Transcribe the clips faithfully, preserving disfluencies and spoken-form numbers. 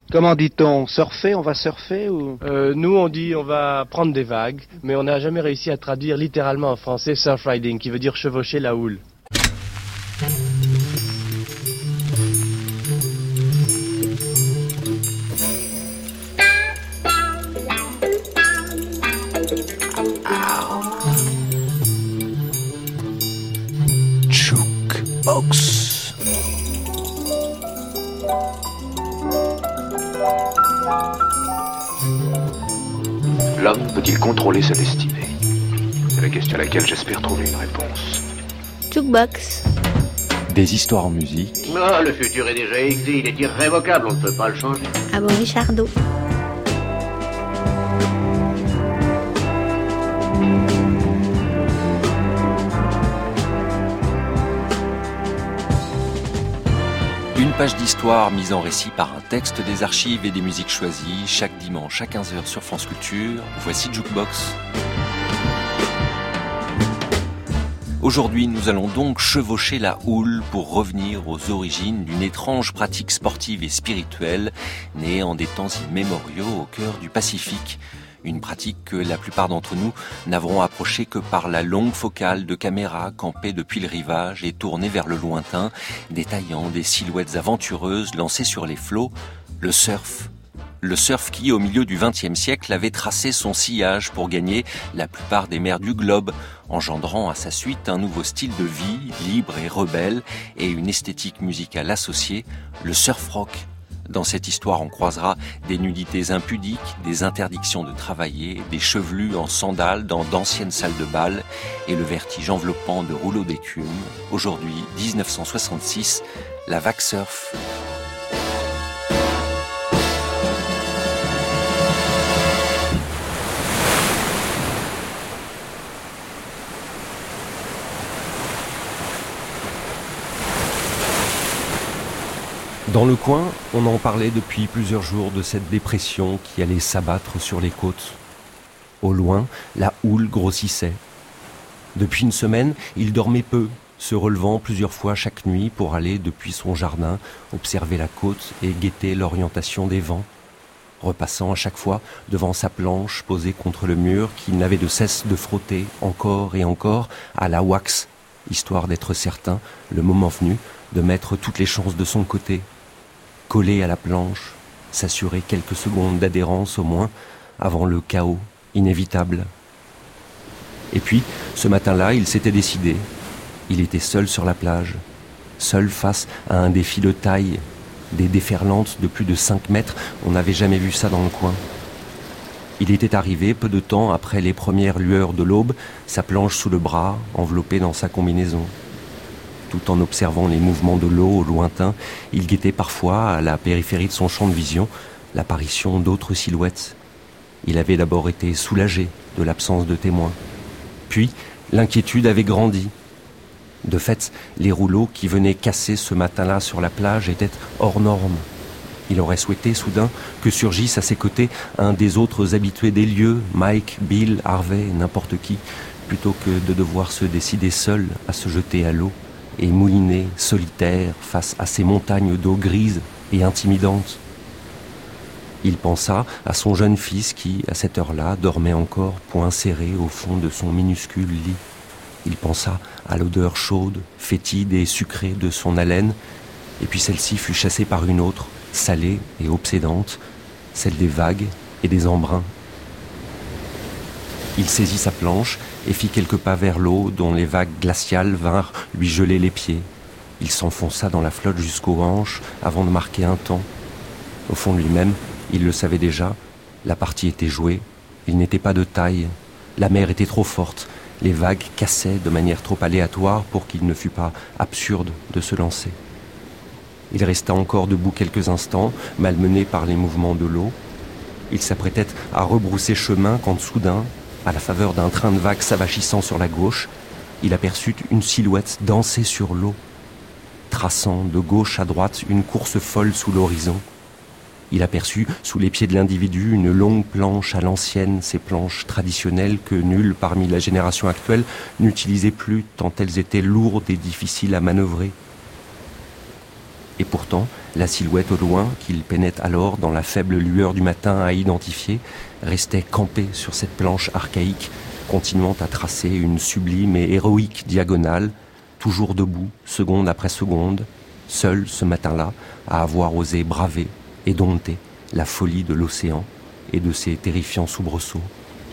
Comment dit-on? Surfer? On va surfer ou... Euh, nous, on dit on va prendre des vagues, mais on n'a jamais réussi à traduire littéralement en français surf riding, qui veut dire chevaucher la houle. Jukebox. L'homme peut-il contrôler sa destinée? C'est la question à laquelle j'espère trouver une réponse. Jukebox. Des histoires en musique. Non, le futur est déjà écrit, il est irrévocable, on ne peut pas le changer. Ah bon, Richardot. Une page d'histoire mise en récit par un texte, des archives et des musiques choisies, chaque dimanche à quinze heures sur France Culture. Voici Jukebox. Aujourd'hui, nous allons donc chevaucher la houle pour revenir aux origines d'une étrange pratique sportive et spirituelle née en des temps immémoriaux au cœur du Pacifique. Une pratique que la plupart d'entre nous n'avront approchée que par la longue focale de caméras campées depuis le rivage et tournées vers le lointain, détaillant des silhouettes aventureuses lancées sur les flots, le surf. Le surf qui, au milieu du vingtième siècle, avait tracé son sillage pour gagner la plupart des mers du globe, engendrant à sa suite un nouveau style de vie, libre et rebelle, et une esthétique musicale associée, le surf rock. Dans cette histoire, on croisera des nudités impudiques, des interdictions de travailler, des chevelus en sandales dans d'anciennes salles de bal et le vertige enveloppant de rouleaux d'écume. Aujourd'hui, dix-neuf cent soixante-six, la vague surf. Dans le coin, on en parlait depuis plusieurs jours de cette dépression qui allait s'abattre sur les côtes. Au loin, la houle grossissait. Depuis une semaine, il dormait peu, se relevant plusieurs fois chaque nuit pour aller depuis son jardin, observer la côte et guetter l'orientation des vents, repassant à chaque fois devant sa planche posée contre le mur qu'il n'avait de cesse de frotter encore et encore à la wax, histoire d'être certain, le moment venu, de mettre toutes les chances de son côté. Coller à la planche, s'assurer quelques secondes d'adhérence au moins, avant le chaos inévitable. Et puis, ce matin-là, il s'était décidé. Il était seul sur la plage, seul face à un défi de taille, des déferlantes de plus de cinq mètres, on n'avait jamais vu ça dans le coin. Il était arrivé peu de temps après les premières lueurs de l'aube, sa planche sous le bras, enveloppée dans sa combinaison. Tout en observant les mouvements de l'eau au lointain, il guettait parfois, à la périphérie de son champ de vision, l'apparition d'autres silhouettes. Il avait d'abord été soulagé de l'absence de témoins. Puis, l'inquiétude avait grandi. De fait, les rouleaux qui venaient casser ce matin-là sur la plage étaient hors normes. Il aurait souhaité soudain que surgisse à ses côtés un des autres habitués des lieux, Mike, Bill, Harvey, n'importe qui, plutôt que de devoir se décider seul à se jeter à l'eau et mouliner, solitaire, face à ces montagnes d'eau grise et intimidantes. Il pensa à son jeune fils qui, à cette heure-là, dormait encore, poing serré au fond de son minuscule lit. Il pensa à l'odeur chaude, fétide et sucrée de son haleine, et puis celle-ci fut chassée par une autre, salée et obsédante, celle des vagues et des embruns. Il saisit sa planche et fit quelques pas vers l'eau dont les vagues glaciales vinrent lui geler les pieds. Il s'enfonça dans la flotte jusqu'aux hanches avant de marquer un temps. Au fond de lui-même, il le savait déjà, la partie était jouée, il n'était pas de taille, la mer était trop forte, les vagues cassaient de manière trop aléatoire pour qu'il ne fût pas absurde de se lancer. Il resta encore debout quelques instants, malmené par les mouvements de l'eau. Il s'apprêtait à rebrousser chemin quand soudain, à la faveur d'un train de vagues s'avachissant sur la gauche, il aperçut une silhouette danser sur l'eau, traçant de gauche à droite une course folle sous l'horizon. Il aperçut sous les pieds de l'individu une longue planche à l'ancienne, ces planches traditionnelles que nul parmi la génération actuelle n'utilisait plus tant elles étaient lourdes et difficiles à manœuvrer. Et pourtant, La silhouette au loin, qu'il peinait alors dans la faible lueur du matin à identifier, restait campée sur cette planche archaïque, continuant à tracer une sublime et héroïque diagonale, toujours debout, seconde après seconde, seul ce matin-là, à avoir osé braver et dompter la folie de l'océan et de ses terrifiants soubresauts.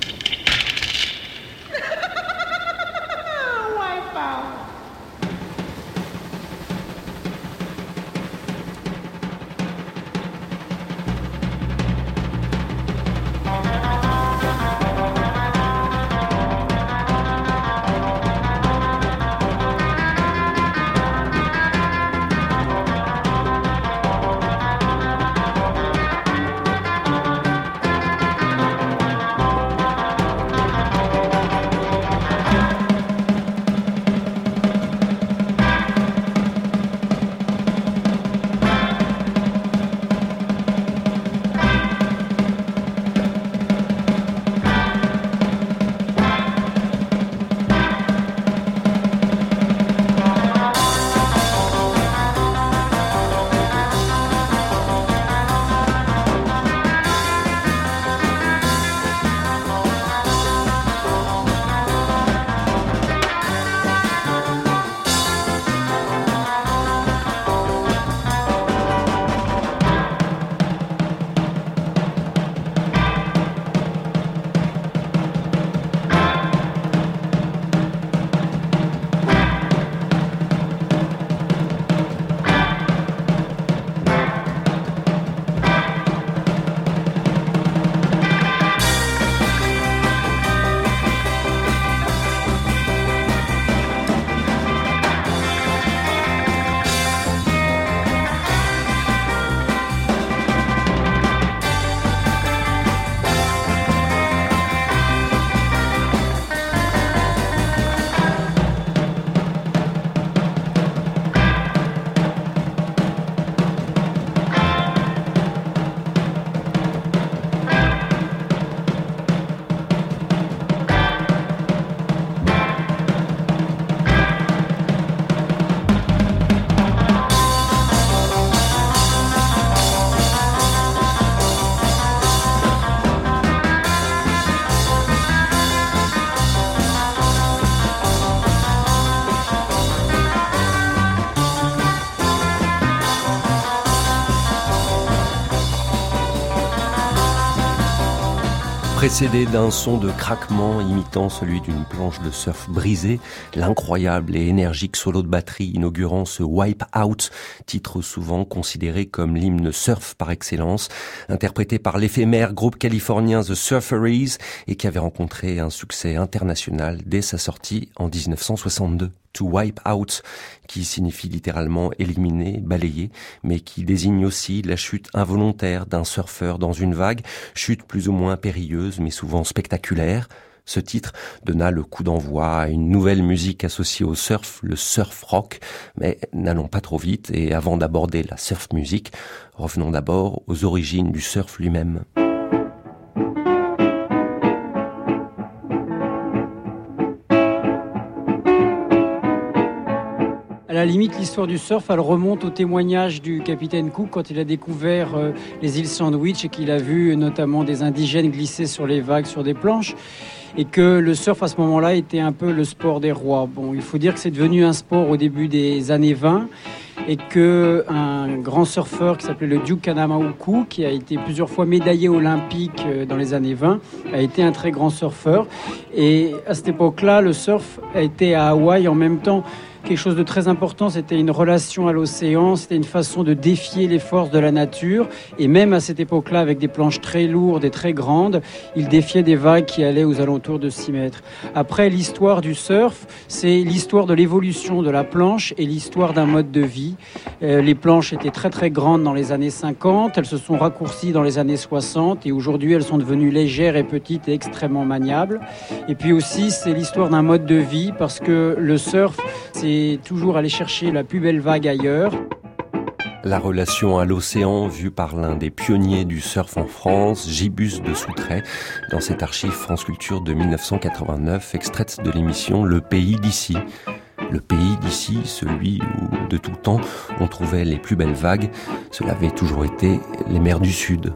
Précédé d'un son de craquement imitant celui d'une planche de surf brisée, l'incroyable et énergique solo de batterie inaugurant ce Wipe Out, titre souvent considéré comme l'hymne surf par excellence, interprété par l'éphémère groupe californien The Surferys et qui avait rencontré un succès international dès sa sortie en dix-neuf cent soixante-deux. To wipe out, qui signifie littéralement éliminer, balayer, mais qui désigne aussi la chute involontaire d'un surfeur dans une vague, chute plus ou moins périlleuse mais souvent spectaculaire. Ce titre donna le coup d'envoi à une nouvelle musique associée au surf, le surf rock, mais n'allons pas trop vite et avant d'aborder la surf music, revenons d'abord aux origines du surf lui-même. À la limite, l'histoire du surf, elle remonte au témoignage du capitaine Cook quand il a découvert euh, les îles Sandwich et qu'il a vu notamment des indigènes glisser sur les vagues, sur des planches, et que le surf à ce moment-là était un peu le sport des rois. Bon, il faut dire que c'est devenu un sport au début des années vingt et qu'un grand surfeur qui s'appelait le Duke Kanamaoku, qui a été plusieurs fois médaillé olympique dans les années vingt, a été un très grand surfeur. Et à cette époque-là, le surf a été à Hawaï en même temps quelque chose de très important, c'était une relation à l'océan, c'était une façon de défier les forces de la nature. Et même à cette époque-là, avec des planches très lourdes et très grandes, il défiait des vagues qui allaient aux alentours de six mètres. Après, l'histoire du surf, c'est l'histoire de l'évolution de la planche et l'histoire d'un mode de vie. Euh, les planches étaient très très grandes dans les années cinquante, elles se sont raccourcies dans les années soixante et aujourd'hui elles sont devenues légères et petites et extrêmement maniables. Et puis aussi, c'est l'histoire d'un mode de vie parce que le surf, c'est toujours aller chercher la plus belle vague ailleurs. La relation à l'océan vue par l'un des pionniers du surf en France, Gibus de Soutray, dans cette archive France Culture de mille neuf cent quatre-vingt-neuf, extraite de l'émission Le Pays d'ici. Le pays d'ici, celui où de tout temps on trouvait les plus belles vagues, cela avait toujours été les mers du Sud.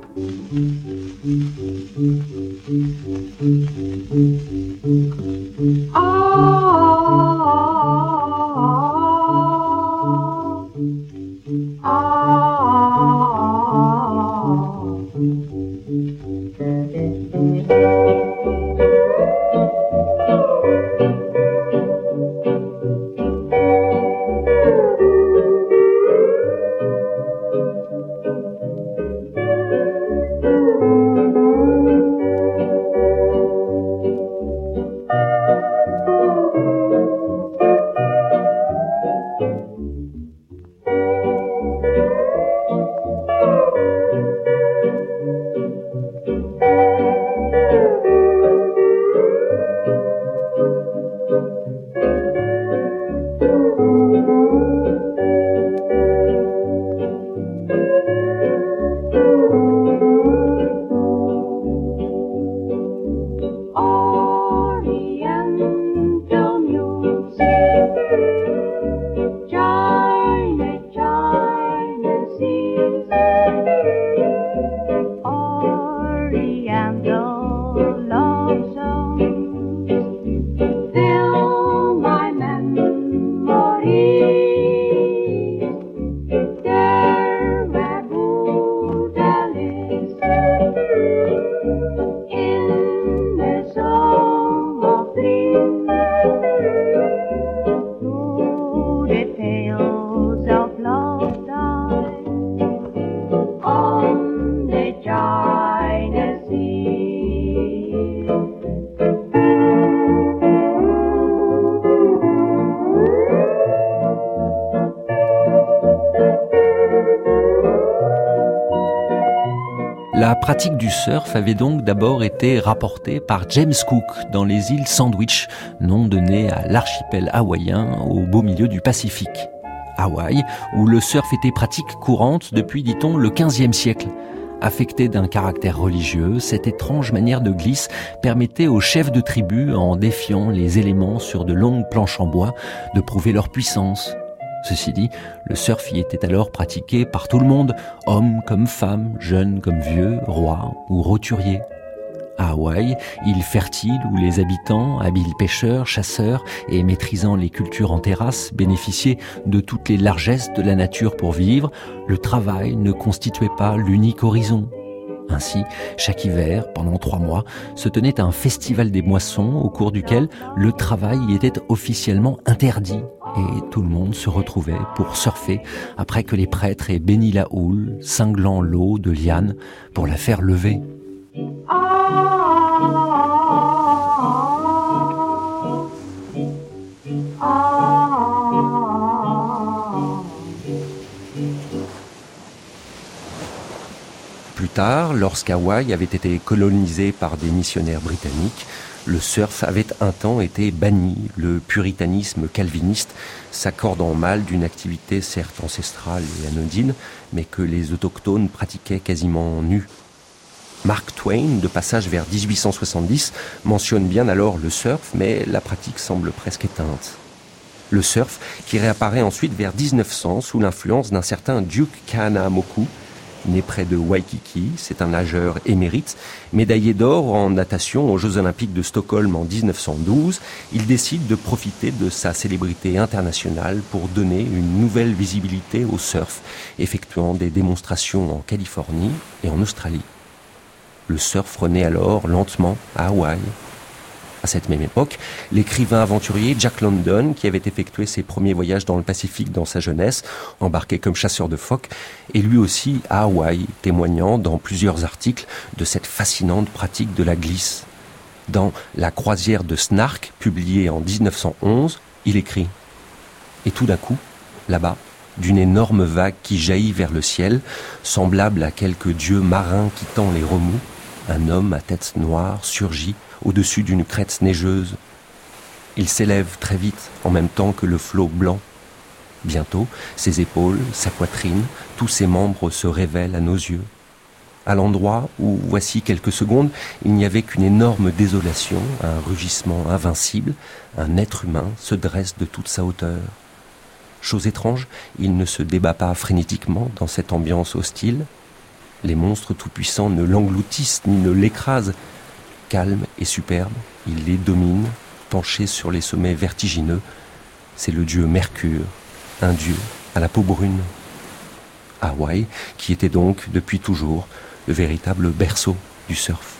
La pratique du surf avait donc d'abord été rapportée par James Cook dans les îles Sandwich, nom donné à l'archipel hawaïen au beau milieu du Pacifique. Hawaï, où le surf était pratique courante depuis, dit-on, le quinzième siècle. Affecté d'un caractère religieux, cette étrange manière de glisse permettait aux chefs de tribu, en défiant les éléments sur de longues planches en bois, de prouver leur puissance. Ceci dit, le surf y était alors pratiqué par tout le monde, hommes comme femmes, jeunes comme vieux, rois ou roturiers. À Hawaï, île fertile où les habitants, habiles pêcheurs, chasseurs et maîtrisant les cultures en terrasse, bénéficiaient de toutes les largesses de la nature pour vivre, le travail ne constituait pas l'unique horizon. Ainsi, chaque hiver, pendant trois mois, se tenait un festival des moissons au cours duquel le travail y était officiellement interdit et tout le monde se retrouvait pour surfer après que les prêtres aient béni la houle, cinglant l'eau de lianes pour la faire lever. Plus tard, lorsqu'Hawaï avait été colonisé par des missionnaires britanniques, le surf avait un temps été banni, le puritanisme calviniste s'accordant mal d'une activité certes ancestrale et anodine, mais que les autochtones pratiquaient quasiment nus. Mark Twain, de passage vers dix-huit cent soixante-dix, mentionne bien alors le surf, mais la pratique semble presque éteinte. Le surf qui réapparaît ensuite vers dix-neuf cents sous l'influence d'un certain Duke Kahanamoku, né près de Waikiki, c'est un nageur émérite, médaillé d'or en natation aux Jeux Olympiques de Stockholm en dix-neuf cent douze. Il décide de profiter de sa célébrité internationale pour donner une nouvelle visibilité au surf, effectuant des démonstrations en Californie et en Australie. Le surf renaît alors lentement à Hawaï. À cette même époque, l'écrivain aventurier Jack London, qui avait effectué ses premiers voyages dans le Pacifique dans sa jeunesse, embarqué comme chasseur de phoques, est lui aussi à Hawaï, témoignant dans plusieurs articles de cette fascinante pratique de la glisse. Dans La croisière de Snark, publié en dix-neuf cent onze, il écrit « Et tout d'un coup, là-bas, d'une énorme vague qui jaillit vers le ciel, semblable à quelque dieu marin quittant les remous, un homme à tête noire surgit au-dessus d'une crête neigeuse. Il s'élève très vite, en même temps que le flot blanc. Bientôt, ses épaules, sa poitrine, tous ses membres se révèlent à nos yeux. à l'endroit où, voici quelques secondes, il n'y avait qu'une énorme désolation, un rugissement invincible, un être humain se dresse de toute sa hauteur. Chose étrange, il ne se débat pas frénétiquement dans cette ambiance hostile. Les monstres tout-puissants ne l'engloutissent ni ne l'écrasent. Calme et superbe, il les domine, penché sur les sommets vertigineux. C'est le dieu Mercure, un dieu à la peau brune. Hawaï, qui était donc, depuis toujours, le véritable berceau du surf.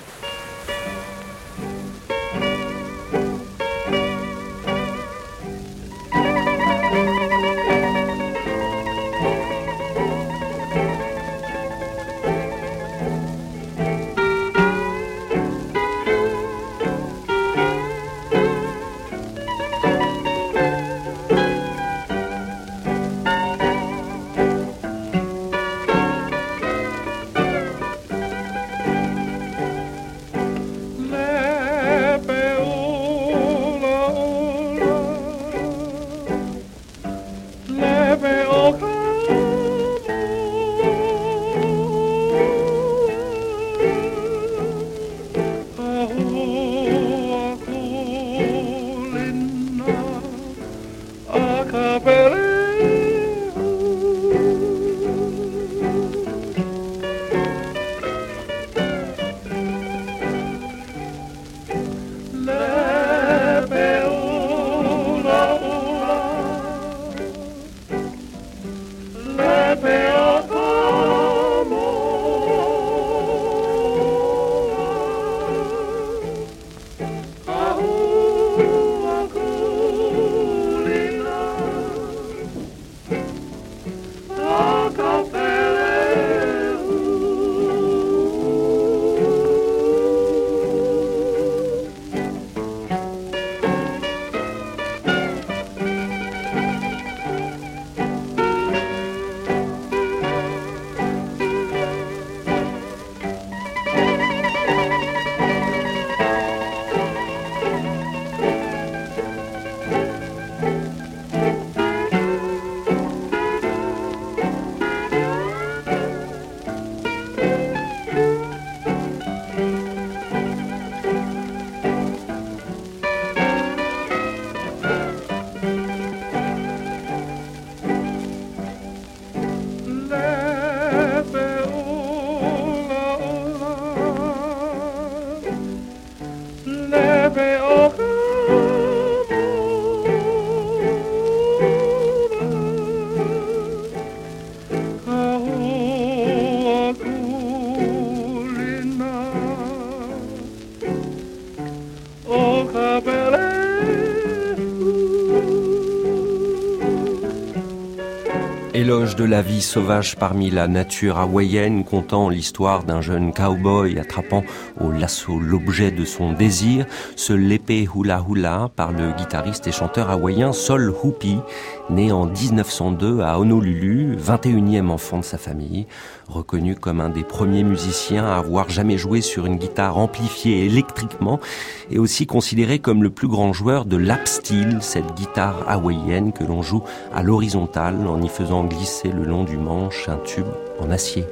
Éloge de la vie sauvage parmi la nature hawaïenne, contant l'histoire d'un jeune cow-boy attrapant au lasso l'objet de son désir, ce Lepe Hula Hula par le guitariste et chanteur hawaïen Sol Hoopy, né en dix-neuf cent deux à Honolulu, vingt et unième enfant de sa famille, reconnu comme un des premiers musiciens à avoir jamais joué sur une guitare amplifiée électriquement et aussi considéré comme le plus grand joueur de lap steel, cette guitare hawaïenne que l'on joue à l'horizontale en y faisant glisser le long du manche un tube en acier.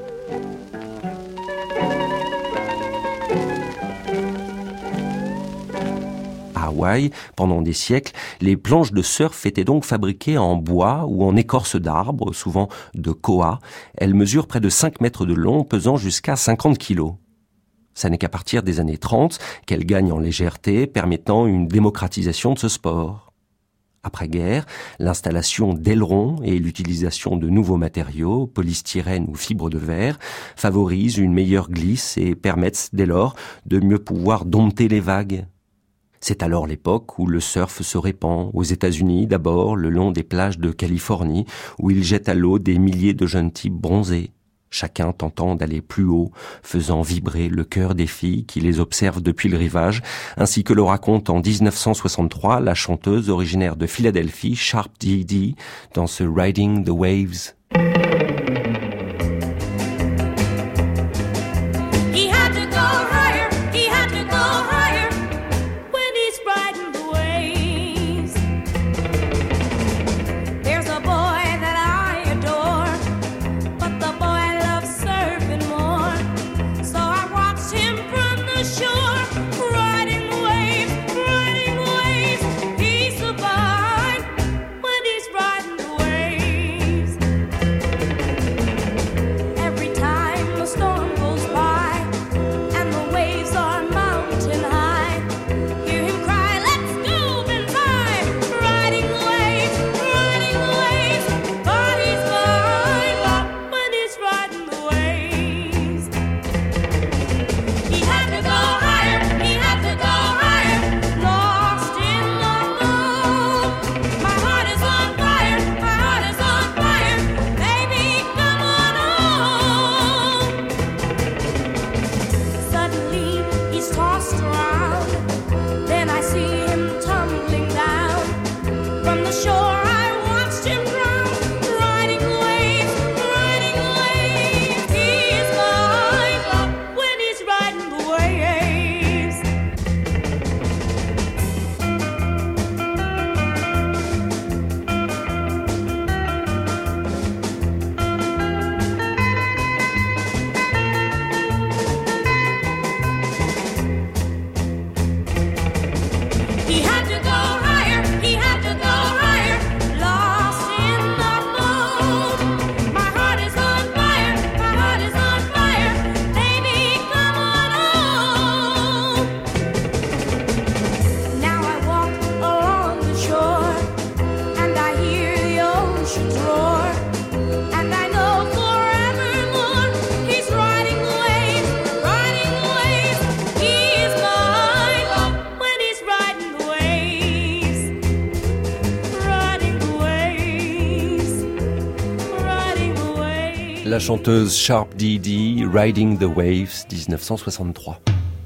À Hawaï, pendant des siècles, les planches de surf étaient donc fabriquées en bois ou en écorce d'arbres, souvent de koa. Elles mesurent près de cinq mètres de long, pesant jusqu'à cinquante kilos. Ça n'est qu'à partir des années trente qu'elles gagnent en légèreté, permettant une démocratisation de ce sport. Après-guerre, l'installation d'ailerons et l'utilisation de nouveaux matériaux, polystyrène ou fibres de verre, favorisent une meilleure glisse et permettent dès lors de mieux pouvoir dompter les vagues. C'est alors l'époque où le surf se répand, aux États-Unis d'abord, le long des plages de Californie, où il jette à l'eau des milliers de jeunes types bronzés. Chacun tentant d'aller plus haut, faisant vibrer le cœur des filles qui les observent depuis le rivage, ainsi que le raconte en dix-neuf cent soixante-trois la chanteuse originaire de Philadelphie, Sharp Dee Dee, dans ce Riding the Waves. la chanteuse Sharp Dee Dee, Riding the Waves, dix-neuf cent soixante-trois.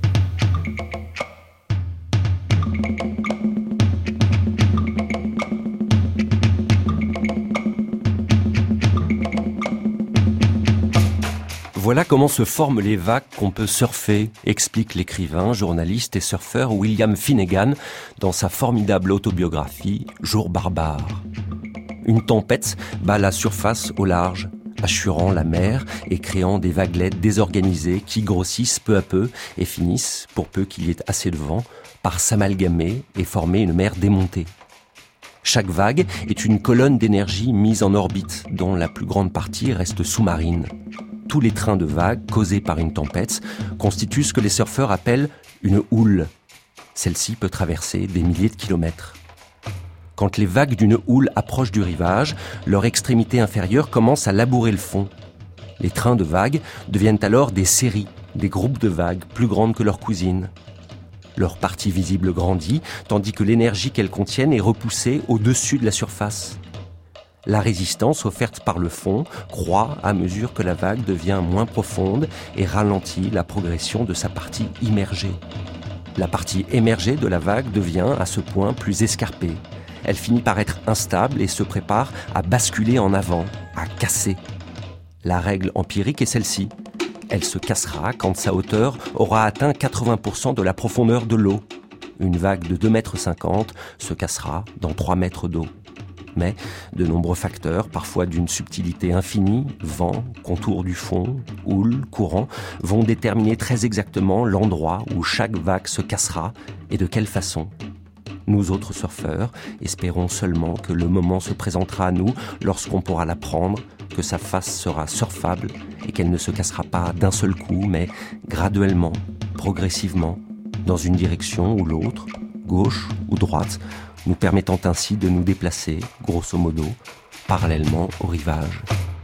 Voilà comment se forment les vagues qu'on peut surfer, explique l'écrivain, journaliste et surfeur William Finnegan dans sa formidable autobiographie « Jour barbare ». Une tempête bat la surface au large, assurant la mer et créant des vaguelettes désorganisées qui grossissent peu à peu et finissent, pour peu qu'il y ait assez de vent, par s'amalgamer et former une mer démontée. Chaque vague est une colonne d'énergie mise en orbite, dont la plus grande partie reste sous-marine. Tous les trains de vagues causés par une tempête constituent ce que les surfeurs appellent une houle. Celle-ci peut traverser des milliers de kilomètres. Quand les vagues d'une houle approchent du rivage, leur extrémité inférieure commence à labourer le fond. Les trains de vagues deviennent alors des séries, des groupes de vagues plus grandes que leurs cousines. Leur partie visible grandit, tandis que l'énergie qu'elles contiennent est repoussée au-dessus de la surface. La résistance offerte par le fond croît à mesure que la vague devient moins profonde et ralentit la progression de sa partie immergée. La partie émergée de la vague devient à ce point plus escarpée. Elle finit par être instable et se prépare à basculer en avant, à casser. La règle empirique est celle-ci. Elle se cassera quand sa hauteur aura atteint quatre-vingts pour cent de la profondeur de l'eau. Une vague de deux mètres cinquante se cassera dans trois mètres d'eau. Mais de nombreux facteurs, parfois d'une subtilité infinie, vent, contour du fond, houle, courant, vont déterminer très exactement l'endroit où chaque vague se cassera et de quelle façon. Nous autres surfeurs espérons seulement que le moment se présentera à nous lorsqu'on pourra la prendre, que sa face sera surfable et qu'elle ne se cassera pas d'un seul coup, mais graduellement, progressivement, dans une direction ou l'autre, gauche ou droite, nous permettant ainsi de nous déplacer, grosso modo, parallèlement au rivage.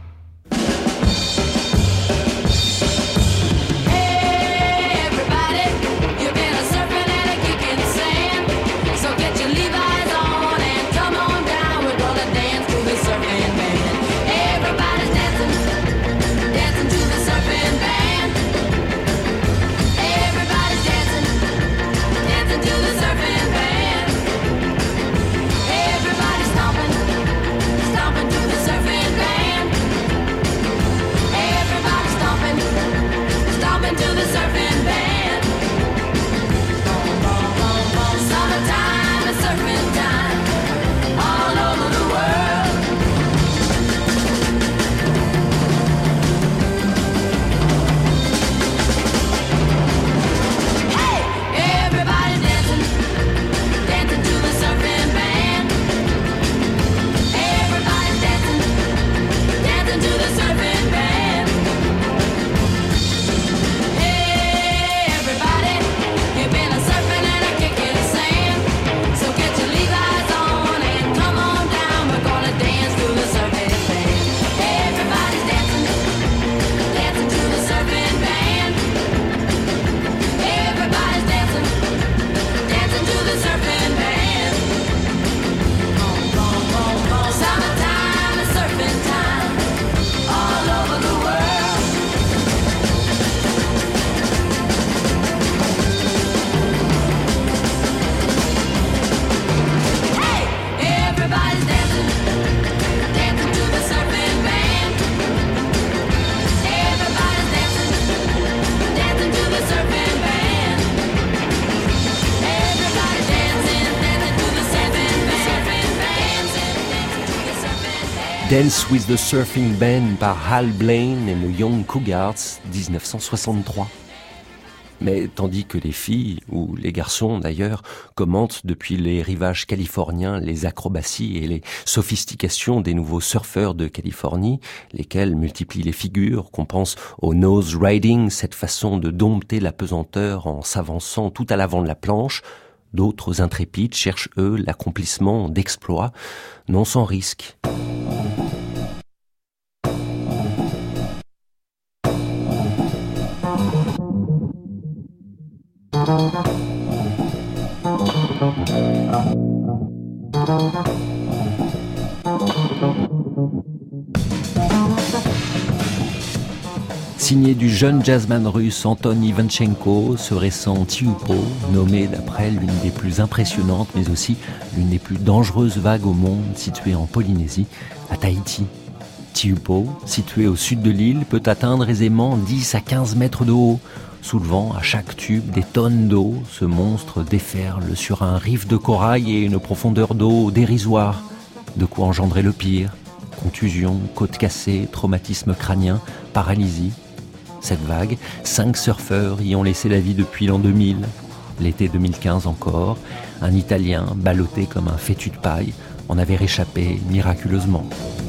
Dance with the Surfing Band par Hal Blaine et le Young Cougars, dix-neuf cent soixante-trois. Mais tandis que les filles, ou les garçons d'ailleurs, commentent depuis les rivages californiens les acrobaties et les sophistications des nouveaux surfeurs de Californie, lesquels multiplient les figures, qu'on pense au nose riding, cette façon de dompter la pesanteur en s'avançant tout à l'avant de la planche, d'autres intrépides cherchent eux l'accomplissement d'exploits, non sans risque. signé du jeune jazzman russe Anton Ivanchenko, ce récent Tiupo, nommé d'après l'une des plus impressionnantes mais aussi l'une des plus dangereuses vagues au monde, située en Polynésie, à Tahiti. Tiupo, situé au sud de l'île, peut atteindre aisément dix à quinze mètres de haut. Soulevant à chaque tube des tonnes d'eau, ce monstre déferle sur un riff de corail et une profondeur d'eau dérisoire. De quoi engendrer le pire. Contusion, côte cassée, traumatisme crânien, paralysie. Cette vague, cinq surfeurs y ont laissé la vie depuis l'an deux mille. L'été deux mille quinze encore, un Italien, ballotté comme un fétu de paille, en avait réchappé miraculeusement.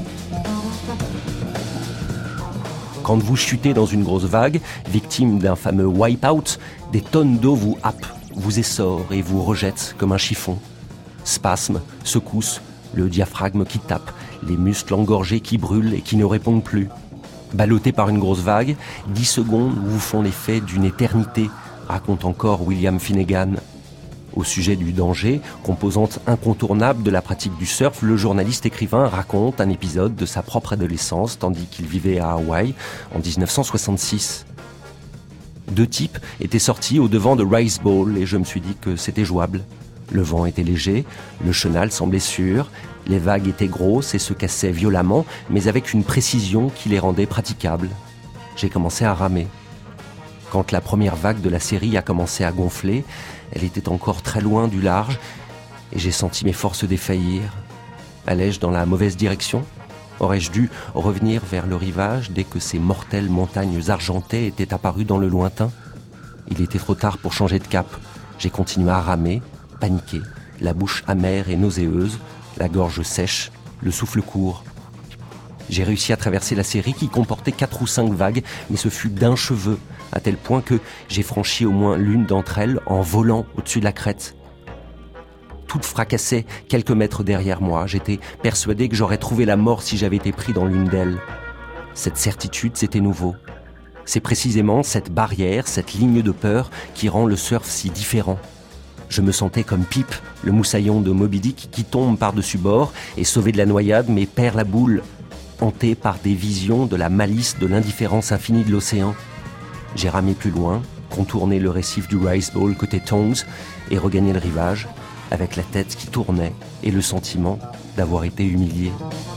Quand vous chutez dans une grosse vague, victime d'un fameux wipe-out, des tonnes d'eau vous happent, vous essorent et vous rejettent comme un chiffon. Spasmes, secousses, le diaphragme qui tape, les muscles engorgés qui brûlent et qui ne répondent plus. Ballotté par une grosse vague, dix secondes vous font l'effet d'une éternité, raconte encore William Finnegan. Au sujet du danger, composante incontournable de la pratique du surf, le journaliste écrivain raconte un épisode de sa propre adolescence tandis qu'il vivait à Hawaï en dix-neuf cent soixante-six. Deux types étaient sortis au devant de Rice Bowl et je me suis dit que c'était jouable. Le vent était léger, le chenal semblait sûr, les vagues étaient grosses et se cassaient violemment, mais avec une précision qui les rendait praticables. J'ai commencé à ramer. Quand la première vague de la série a commencé à gonfler, elle était encore très loin du large et j'ai senti mes forces défaillir. Allais-je dans la mauvaise direction ? Aurais-je dû revenir vers le rivage dès que ces mortelles montagnes argentées étaient apparues dans le lointain ? Il était trop tard pour changer de cap. J'ai continué à ramer, paniqué, la bouche amère et nauséeuse, la gorge sèche, le souffle court. J'ai réussi à traverser la série qui comportait quatre ou cinq vagues, mais ce fut d'un cheveu, à tel point que j'ai franchi au moins l'une d'entre elles en volant au-dessus de la crête. Toutes fracassaient quelques mètres derrière moi. J'étais persuadé que j'aurais trouvé la mort si j'avais été pris dans l'une d'elles. Cette certitude, c'était nouveau. C'est précisément cette barrière, cette ligne de peur qui rend le surf si différent. Je me sentais comme Pip, le moussaillon de Moby Dick qui tombe par-dessus bord et sauvé de la noyade mais perd la boule, hanté par des visions de la malice de l'indifférence infinie de l'océan. J'ai ramé plus loin, contourné le récif du Rice Bowl côté Tongues et regagné le rivage, avec la tête qui tournait et le sentiment d'avoir été humilié.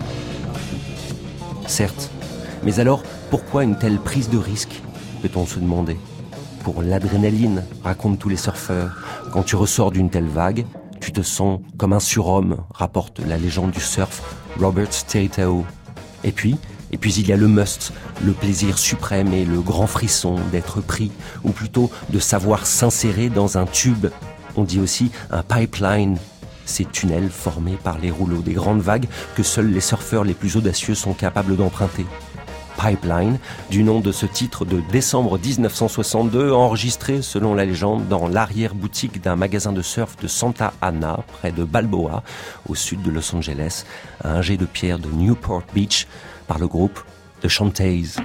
Certes, mais alors pourquoi une telle prise de risque, peut-on se demander ? Pour l'adrénaline, racontent tous les surfeurs. Quand tu ressors d'une telle vague, tu te sens comme un surhomme, rapporte la légende du surf Robert Tateo. Et puis, et puis il y a le must, le plaisir suprême et le grand frisson d'être pris, ou plutôt de savoir s'insérer dans un tube. On dit aussi un pipeline, ces tunnels formés par les rouleaux des grandes vagues que seuls les surfeurs les plus audacieux sont capables d'emprunter. Pipeline, du nom de ce titre de décembre dix-neuf cent soixante-deux, enregistré selon la légende dans l'arrière-boutique d'un magasin de surf de Santa Ana, près de Balboa, au sud de Los Angeles, à un jet de pierre de Newport Beach, par le groupe The Shantays.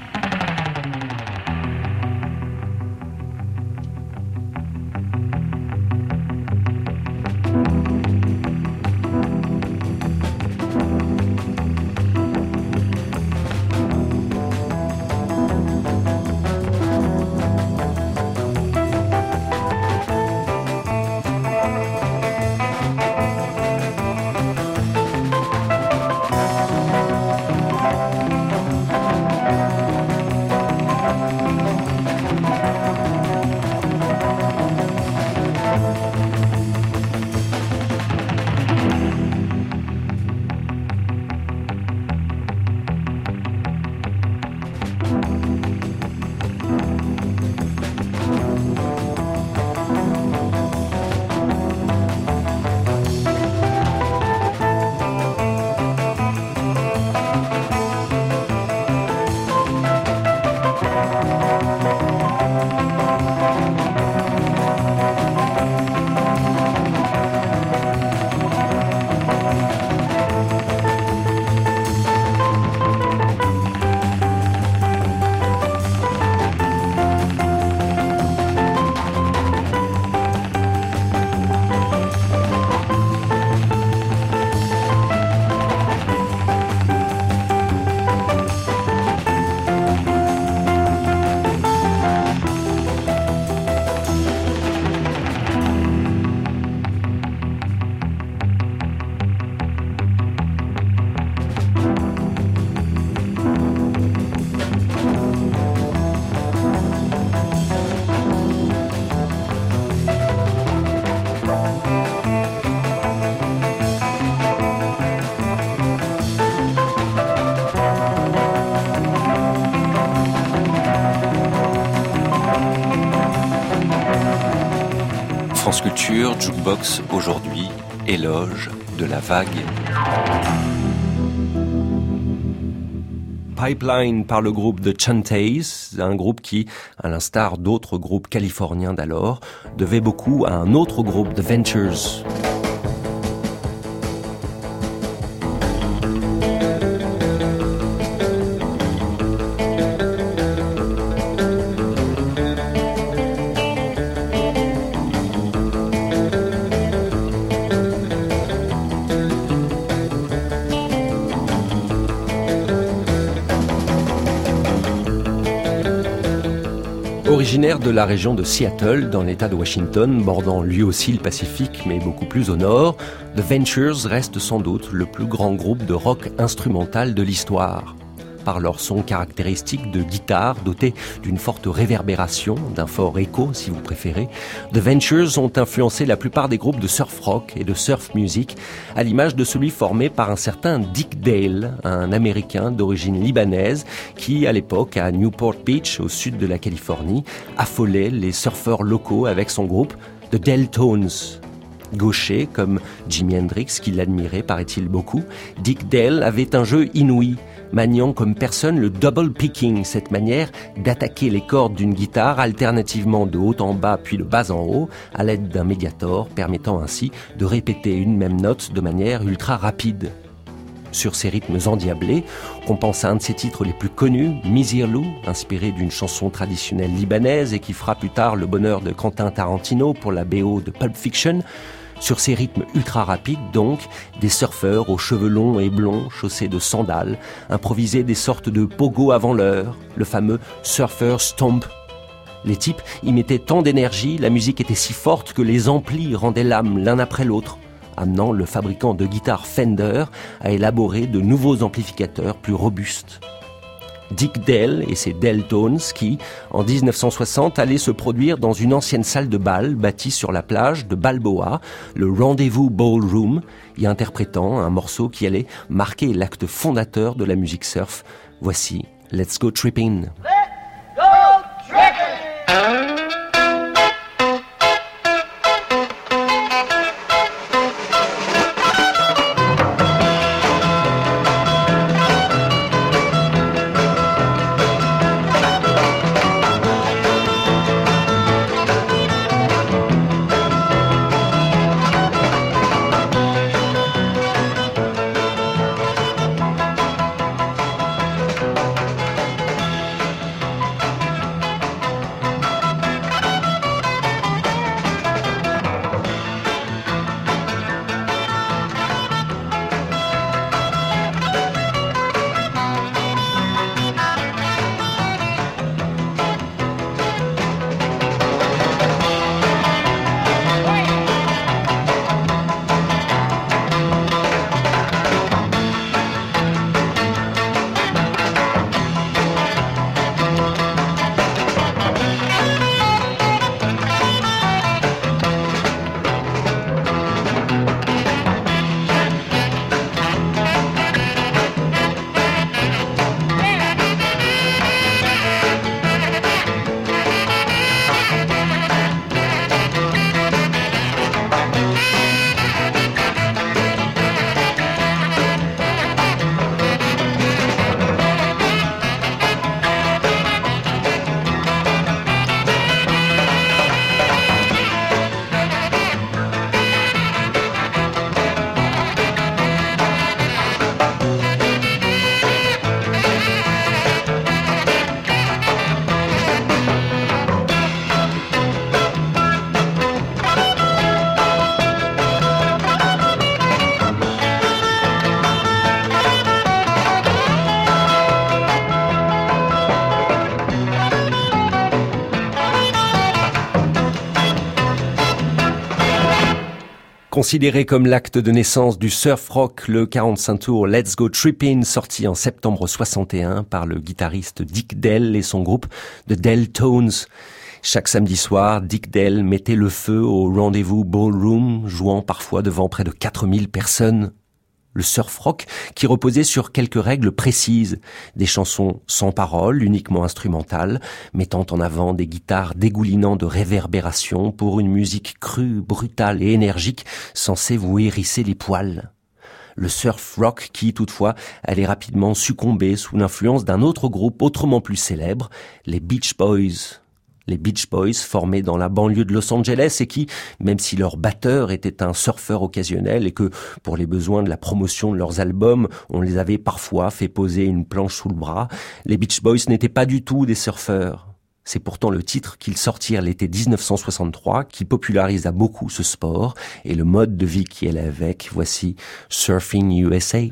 France Culture, Jukebox, aujourd'hui, éloge de la vague. Pipeline par le groupe The Chantays, un groupe qui, à l'instar d'autres groupes californiens d'alors, devait beaucoup à un autre groupe, The Ventures. Originaire de la région de Seattle, dans l'État de Washington, bordant lui aussi le Pacifique, mais beaucoup plus au nord, The Ventures reste sans doute le plus grand groupe de rock instrumental de l'histoire. Par leur son caractéristique de guitare doté d'une forte réverbération, d'un fort écho si vous préférez, The Ventures ont influencé la plupart des groupes de surf rock et de surf music, à l'image de celui formé par un certain Dick Dale, un Américain d'origine libanaise qui, à l'époque, à Newport Beach, au sud de la Californie, affolait les surfeurs locaux avec son groupe The Deltones. Gaucher, comme Jimi Hendrix, qui l'admirait, paraît-il beaucoup, Dick Dale avait un jeu inouï, maniant comme personne le double picking, cette manière d'attaquer les cordes d'une guitare alternativement de haut en bas puis de bas en haut, à l'aide d'un médiator, permettant ainsi de répéter une même note de manière ultra rapide. Sur ces rythmes endiablés, on pense à un de ses titres les plus connus, Misirlou, inspiré d'une chanson traditionnelle libanaise et qui fera plus tard le bonheur de Quentin Tarantino pour la B O de Pulp Fiction. Sur ces rythmes ultra rapides, donc, des surfeurs aux cheveux longs et blonds, chaussés de sandales, improvisaient des sortes de pogo avant l'heure, le fameux surfer stomp. Les types y mettaient tant d'énergie, la musique était si forte que les amplis rendaient l'âme l'un après l'autre, amenant le fabricant de guitares Fender à élaborer de nouveaux amplificateurs plus robustes. Dick Dale et ses Deltones qui, en dix-neuf cent soixante, allaient se produire dans une ancienne salle de bal bâtie sur la plage de Balboa, le Rendezvous Ballroom, y interprétant un morceau qui allait marquer l'acte fondateur de la musique surf. Voici Let's Go Trippin'. Let's go trippin'! Considéré comme l'acte de naissance du surf rock, le quarante-cinq tours Let's Go Trippin', sorti en septembre soixante et un par le guitariste Dick Dale et son groupe The Deltones. Chaque samedi soir, Dick Dale mettait le feu au Rendezvous Ballroom, jouant parfois devant près de quatre mille personnes. le surf rock qui reposait sur quelques règles précises, des chansons sans paroles, uniquement instrumentales, mettant en avant des guitares dégoulinant de réverbération pour une musique crue, brutale et énergique censée vous hérisser les poils. Le surf rock qui, toutefois, allait rapidement succomber sous l'influence d'un autre groupe autrement plus célèbre, les Beach Boys. Les Beach Boys, formés dans la banlieue de Los Angeles et qui, même si leur batteur était un surfeur occasionnel et que, pour les besoins de la promotion de leurs albums, on les avait parfois fait poser une planche sous le bras, les Beach Boys n'étaient pas du tout des surfeurs. C'est pourtant le titre qu'ils sortirent l'été dix-neuf cent soixante-trois qui popularisa beaucoup ce sport et le mode de vie qui allait avec. Voici Surfing U S A.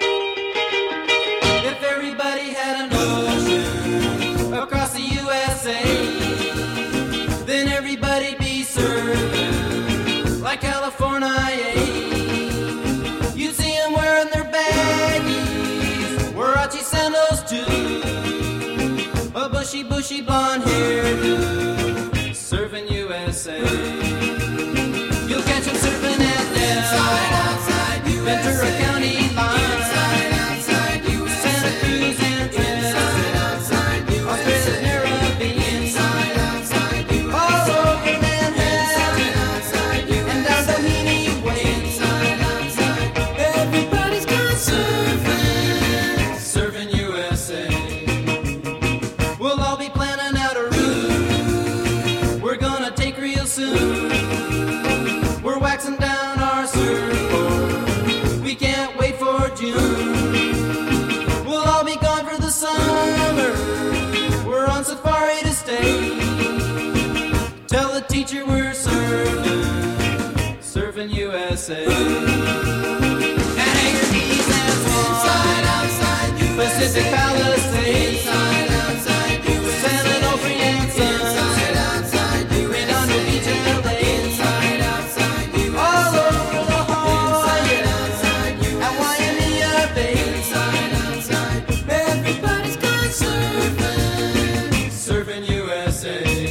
Bushy, bushy blonde hairdo, surfing U S A. You'll catch him surfing at Del, Ventura County line, inside, outside, U S A. Santa Cruz and Trinidad, Australia's Caribbean, inside, outside, U S A. All over Manhattan, outside, U S A. And down Doheny Way, inside, outside. Everybody's gone surfing, surfing U S A. We'll all be planning out a route we're gonna take real soon. We're waxing down our surfboard, we can't wait for June. We'll all be gone for the summer, we're on safari to stay. Tell the teacher we're surfing, surfing U S A. And hang your knees and swans, inside, outside, U S A. Pacific Palisades, inside, outside, U S A. San Onofre and Sun, inside, outside, U S A. Redondo Beach, L A, inside, outside, U S A. All over La Jolla, inside, outside, U S A. At Waimea Bay, inside, outside. Everybody's gone surfing, surfing U S A.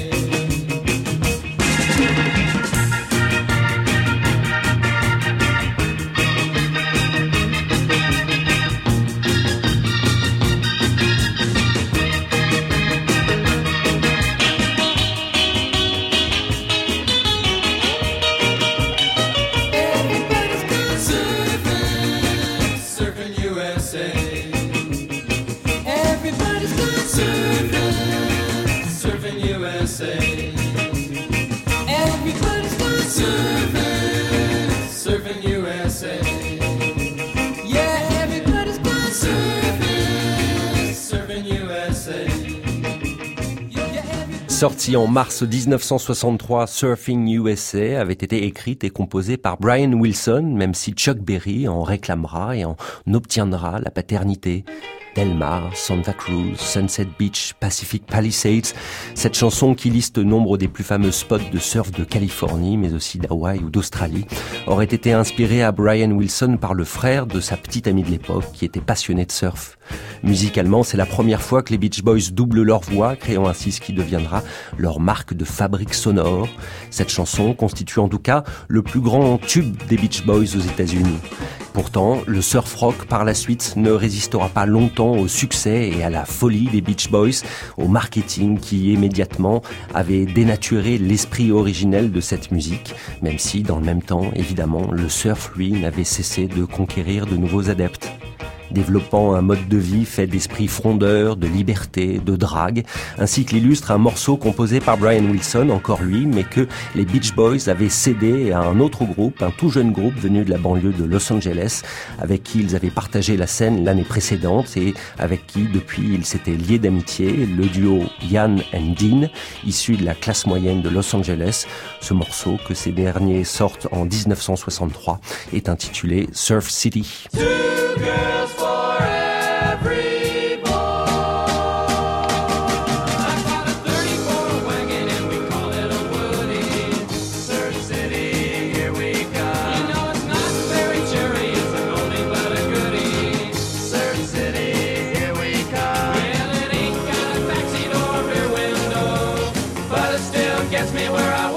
Sorti en mars dix-neuf cent soixante-trois, Surfing U S A avait été écrite et composée par Brian Wilson, même si Chuck Berry en réclamera et en obtiendra la paternité. Del Mar, Santa Cruz, Sunset Beach, Pacific Palisades. Cette chanson qui liste nombre des plus fameux spots de surf de Californie, mais aussi d'Hawaï ou d'Australie, aurait été inspirée à Brian Wilson par le frère de sa petite amie de l'époque, qui était passionné de surf. Musicalement, c'est la première fois que les Beach Boys doublent leur voix, créant ainsi ce qui deviendra leur marque de fabrique sonore. Cette chanson constitue en tout cas le plus grand tube des Beach Boys aux États-Unis. Pourtant, le surf rock par la suite ne résistera pas longtemps au succès et à la folie des Beach Boys, au marketing qui immédiatement avait dénaturé l'esprit originel de cette musique, même si dans le même temps, évidemment, le surf, lui, n'avait cessé de conquérir de nouveaux adeptes. Développant un mode de vie fait d'esprit frondeur, de liberté, de drague, ainsi que l'illustre un morceau composé par Brian Wilson, encore lui, mais que les Beach Boys avaient cédé à un autre groupe, un tout jeune groupe venu de la banlieue de Los Angeles, avec qui ils avaient partagé la scène l'année précédente et avec qui, depuis, ils s'étaient liés d'amitié, le duo Ian and Dean, issu de la classe moyenne de Los Angeles. Ce morceau, que ces derniers sortent en dix-neuf cent soixante-trois, est intitulé Surf City.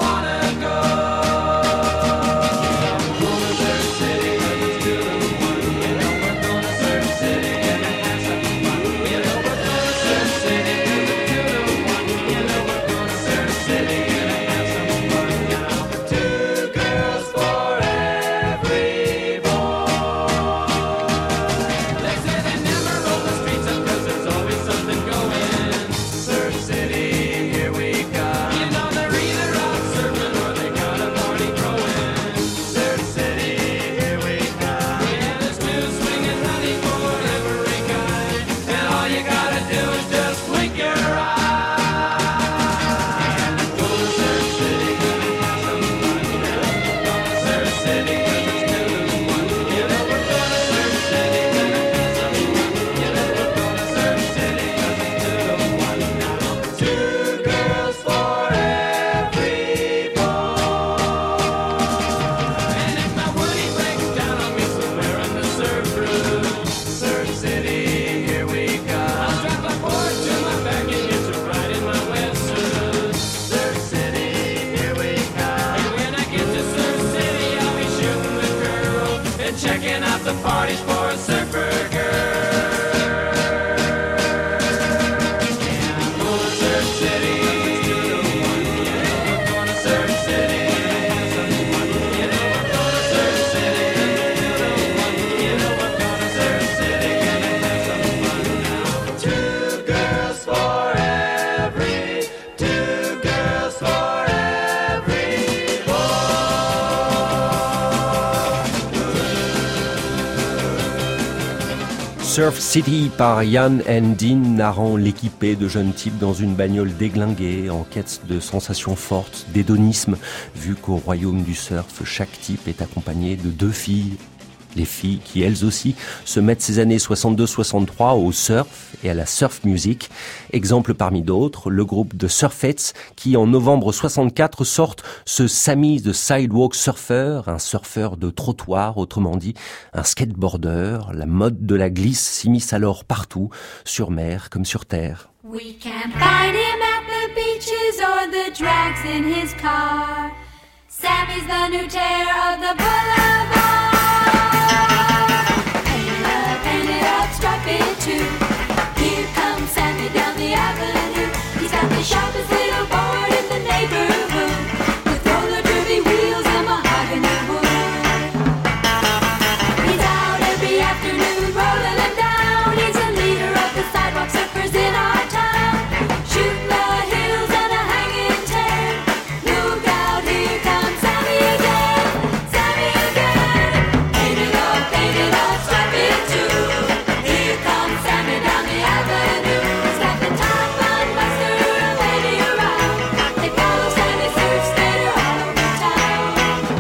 Surf City, Surf City par Ian and Dean, narrant l'équipée de jeunes types dans une bagnole déglinguée en quête de sensations fortes, d'hédonisme, vu qu'au royaume du surf, chaque type est accompagné de deux filles. Les filles qui, elles aussi, se mettent ces années soixante-deux soixante-trois au surf et à la surf music. Exemple parmi d'autres, le groupe The Surfettes qui, en novembre soixante-quatre, sortent ce Sammy the Sidewalk Surfer, un surfeur de trottoir, autrement dit, un skateboarder. La mode de la glisse s'immisce alors partout, sur mer comme sur terre. We can't find him at the beaches or the drags in his car. Sammy's the new terror of the boulevard. Strip it too. Here comes Sammy down the avenue. He's got the sharpest little board in the neighborhood, with roller derby wheels and mahogany wood. He's out every afternoon rolling them down. He's a leader of the sidewalk surfers in our town. Shooting the hills and a hanging ten. Look out, here comes Sammy again. Sammy again. Paint it up, paint it up, strip it too. Sammy down the avenue. He's got the top unbuster, a lady around. They follow Sammy surf skater all over town.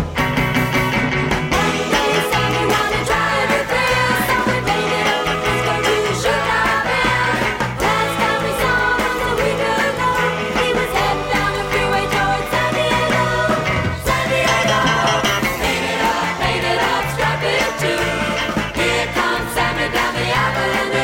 One day Sammy wanna try a new thrill, so we made it over Frisco to shoot our bill. Last time we saw him was a week ago. He was heading down the freeway towards San Diego. San Diego. Paint it up, paint it up, strap it too. Here comes Sammy down the avenue.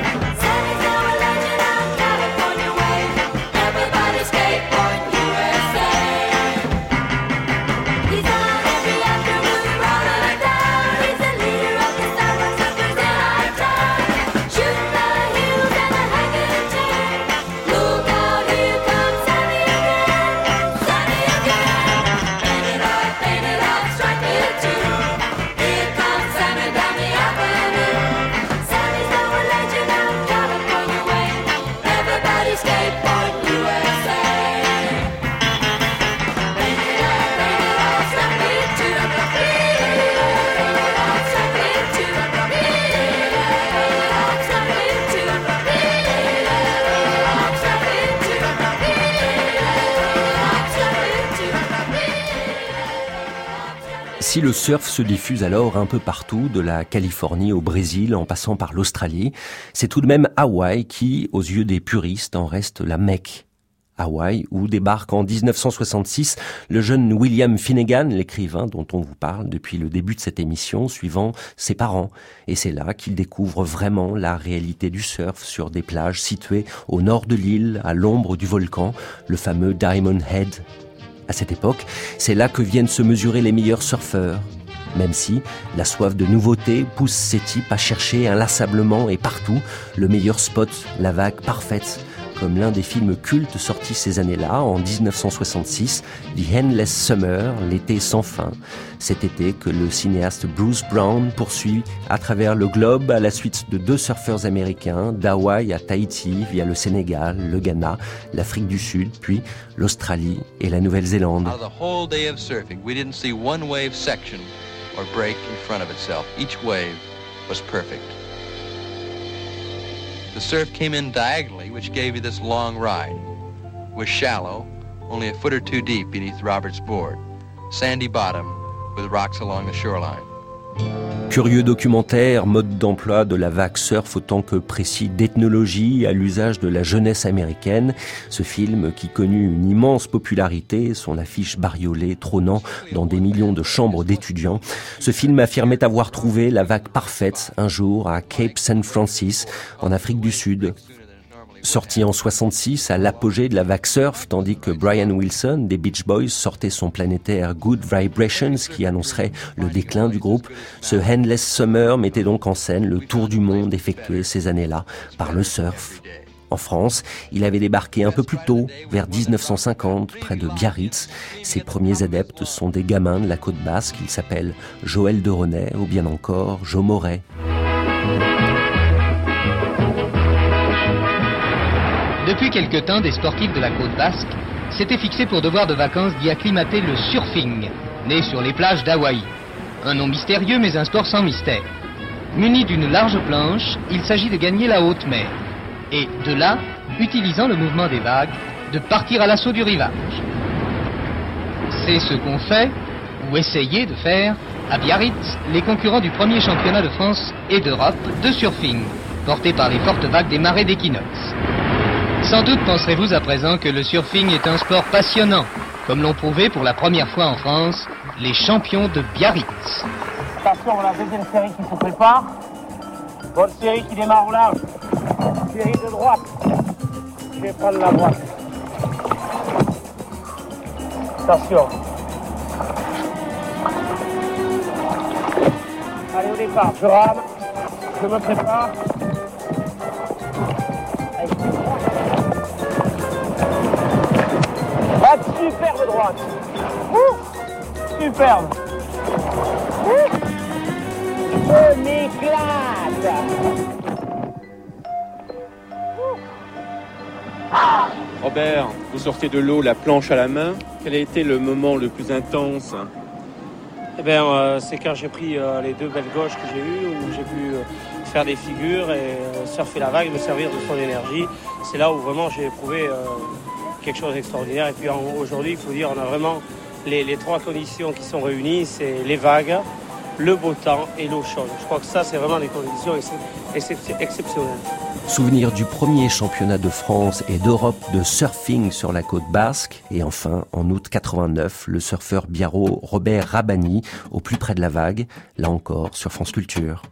Si le surf se diffuse alors un peu partout, de la Californie au Brésil en passant par l'Australie, c'est tout de même Hawaï qui, aux yeux des puristes, en reste la Mecque. Hawaï, où débarque en dix-neuf cent soixante-six le jeune William Finnegan, l'écrivain dont on vous parle depuis le début de cette émission, suivant ses parents. Et c'est là qu'il découvre vraiment la réalité du surf sur des plages situées au nord de l'île, à l'ombre du volcan, le fameux Diamond Head. À cette époque, c'est là que viennent se mesurer les meilleurs surfeurs. Même si la soif de nouveauté pousse ces types à chercher inlassablement et partout le meilleur spot, la vague parfaite, comme l'un des films cultes sortis ces années-là, en dix-neuf cent soixante-six, The Endless Summer, l'été sans fin. Cet été que le cinéaste Bruce Brown poursuit à travers le globe à la suite de deux surfeurs américains, d'Hawaï à Tahiti, via le Sénégal, le Ghana, l'Afrique du Sud, puis l'Australie et la Nouvelle-Zélande. Out of the whole day of surfing, we didn't see one wave section or break in front of itself. Each wave was perfect. The surf came in diagonally, which gave you this long ride. It was shallow, only a foot or two deep beneath Robert's board. Sandy bottom, with rocks along the shoreline. Curieux documentaire, mode d'emploi de la vague surf autant que précis d'ethnologie à l'usage de la jeunesse américaine. Ce film qui connut une immense popularité, son affiche bariolée trônant dans des millions de chambres d'étudiants. Ce film affirmait avoir trouvé la vague parfaite un jour à Cape Saint Francis, en Afrique du Sud. Sorti en soixante-six à l'apogée de la vague surf, tandis que Brian Wilson des Beach Boys sortait son planétaire Good Vibrations qui annoncerait le déclin du groupe, ce Endless Summer mettait donc en scène le tour du monde effectué ces années-là par le surf. En France, il avait débarqué un peu plus tôt, vers dix-neuf cent cinquante, près de Biarritz. Ses premiers adeptes sont des gamins de la côte basque, ils s'appellent Joël de René ou bien encore Joe Moret. Depuis quelque temps, des sportifs de la côte basque s'étaient fixés pour devoir de vacances d'y acclimater le surfing, né sur les plages d'Hawaï. Un nom mystérieux, mais un sport sans mystère. Muni d'une large planche, il s'agit de gagner la haute mer. Et de là, utilisant le mouvement des vagues, de partir à l'assaut du rivage. C'est ce qu'ont fait, ou essayé de faire, à Biarritz, les concurrents du premier championnat de France et d'Europe de surfing, porté par les fortes vagues des marais d'équinoxe. Sans doute penserez-vous à présent que le surfing est un sport passionnant, comme l'ont prouvé pour la première fois en France les champions de Biarritz. Attention, la deuxième série qui se prépare. Bonne série qui démarre au large. Série de droite. Je vais prendre la droite. Attention. Allez, au départ, je rame. Je me prépare. Ah, superbe droite. Ouh, superbe. Ouh. On éclate. Robert, vous sortez de l'eau, la planche à la main. Quel a été le moment le plus intense ? Eh bien, euh, c'est quand j'ai pris euh, les deux belles gauches que j'ai eues, où j'ai pu euh, faire des figures et euh, surfer la vague, me servir de son énergie. C'est là où vraiment j'ai éprouvé euh, quelque chose d'extraordinaire. Et puis en, aujourd'hui, il faut dire, on a vraiment les, les trois conditions qui sont réunies, c'est les vagues, le beau temps et l'eau chaude. Je crois que ça, c'est vraiment des conditions excep- exceptionnelles. Souvenir du premier championnat de France et d'Europe de surfing sur la côte basque. Et enfin, en août quatre-vingt-neuf, le surfeur biarro Robert Rabani, au plus près de la vague, là encore sur France Culture.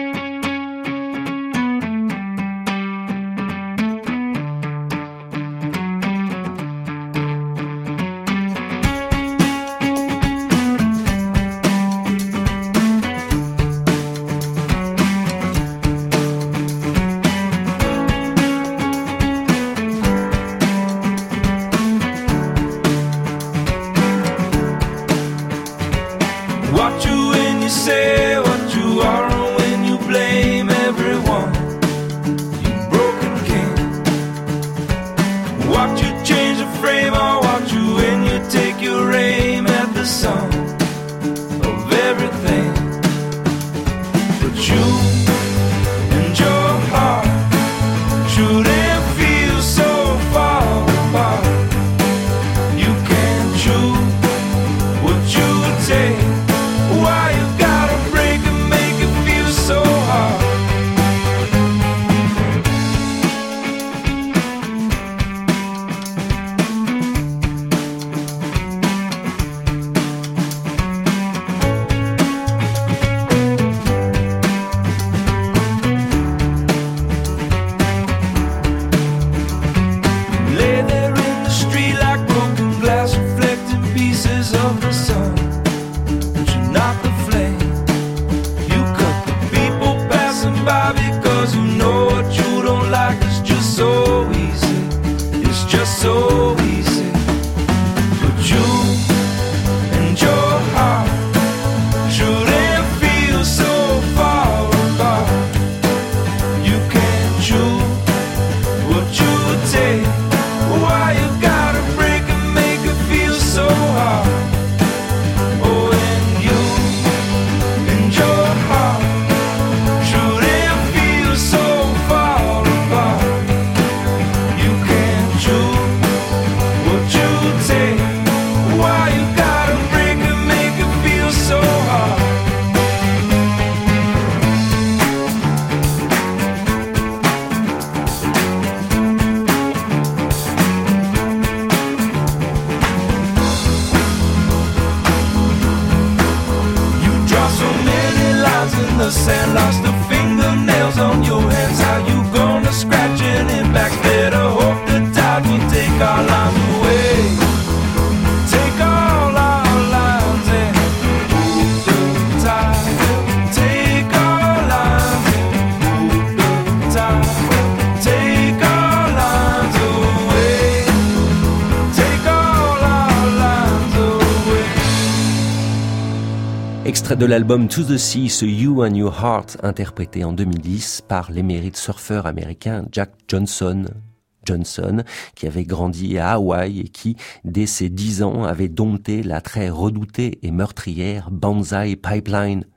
Extrait de l'album To the Sea, ce You and Your Heart, interprété en deux mille dix par l'émérite surfeur américain Jack Johnson. Johnson, qui avait grandi à Hawaï et qui, dès ses dix ans, avait dompté la très redoutée et meurtrière Banzai Pipeline.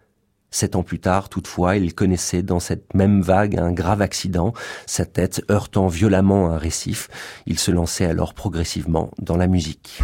Sept ans plus tard, toutefois, il connaissait dans cette même vague un grave accident, sa tête heurtant violemment un récif. Il se lançait alors progressivement dans la musique.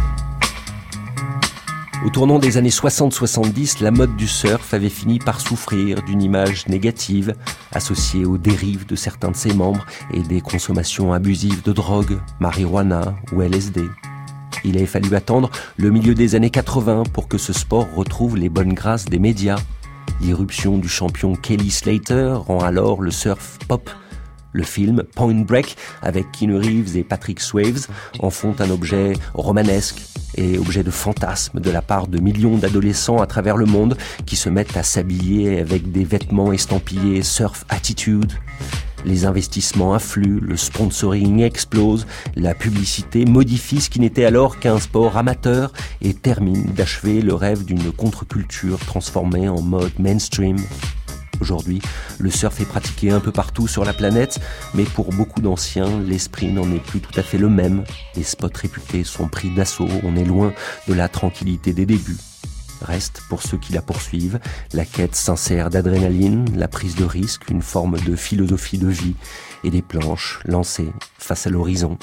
Au tournant des années soixante soixante-dix, la mode du surf avait fini par souffrir d'une image négative associée aux dérives de certains de ses membres et des consommations abusives de drogue, marijuana ou L S D. Il avait fallu attendre le milieu des années quatre-vingts pour que ce sport retrouve les bonnes grâces des médias. L'irruption du champion Kelly Slater rend alors le surf pop. Le film Point Break, avec Keanu Reeves et Patrick Swayze, en font un objet romanesque et objet de fantasme de la part de millions d'adolescents à travers le monde qui se mettent à s'habiller avec des vêtements estampillés Surf Attitude. Les investissements affluent, le sponsoring explose, la publicité modifie ce qui n'était alors qu'un sport amateur et termine d'achever le rêve d'une contre-culture transformée en mode mainstream. Aujourd'hui, le surf est pratiqué un peu partout sur la planète, mais pour beaucoup d'anciens, l'esprit n'en est plus tout à fait le même. Les spots réputés sont pris d'assaut, on est loin de la tranquillité des débuts. Reste, pour ceux qui la poursuivent, la quête sincère d'adrénaline, la prise de risque, une forme de philosophie de vie et des planches lancées face à l'horizon.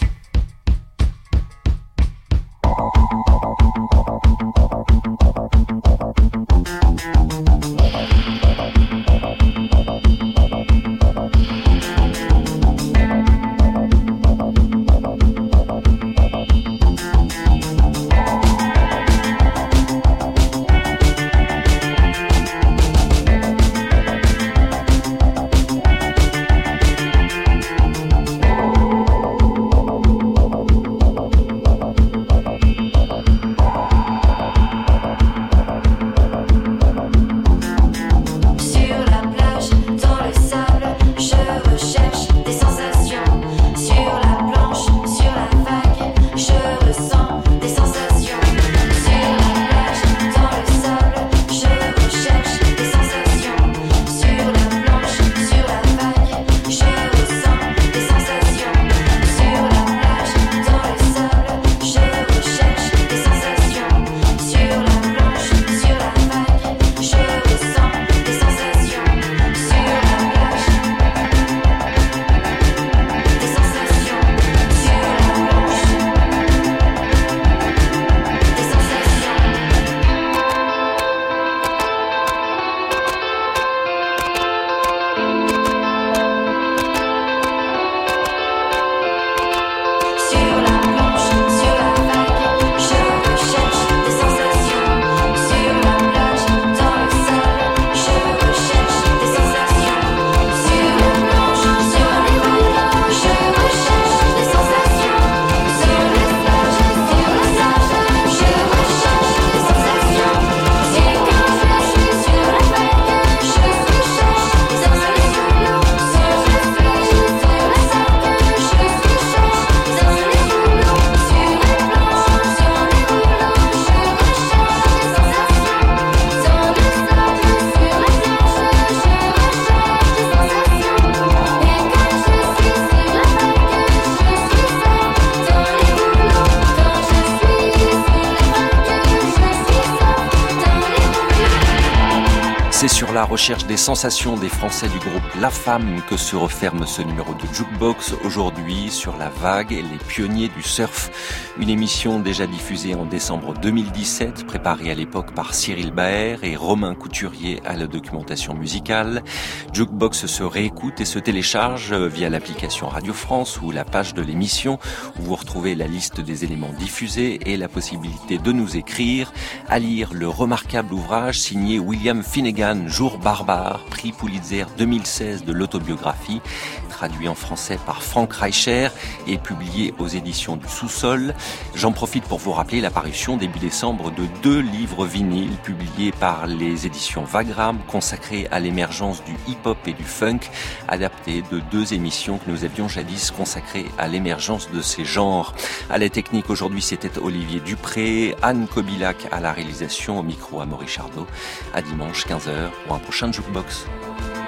C'est sur la recherche des sensations des Français du groupe La Femme que se referme ce numéro de Jukebox. Aujourd'hui, sur la vague et les pionniers du surf. Une émission déjà diffusée en décembre deux mille dix-sept, préparée à l'époque par Cyril Baer et Romain Couturier à la documentation musicale. Jukebox se réécoute et se télécharge via l'application Radio France ou la page de l'émission où vous retrouvez la liste des éléments diffusés et la possibilité de nous écrire, à lire le remarquable ouvrage signé William Finnegan, Jour barbare, prix Pulitzer deux mille seize de l'autobiographie, traduit en français par Franck Reicher et publié aux éditions du Sous-Sol. J'en profite pour vous rappeler la parution début décembre de deux livres vinyles publiés par les éditions Vagram, consacrés à l'émergence du hip-hop et du funk, adaptés de deux émissions que nous avions jadis consacrées à l'émergence de ces genres. À la technique aujourd'hui, c'était Olivier Dupré, Anne Kobilac à la réalisation, au micro Amaury Chardot. À dimanche quinze heures pour un prochain Jukebox.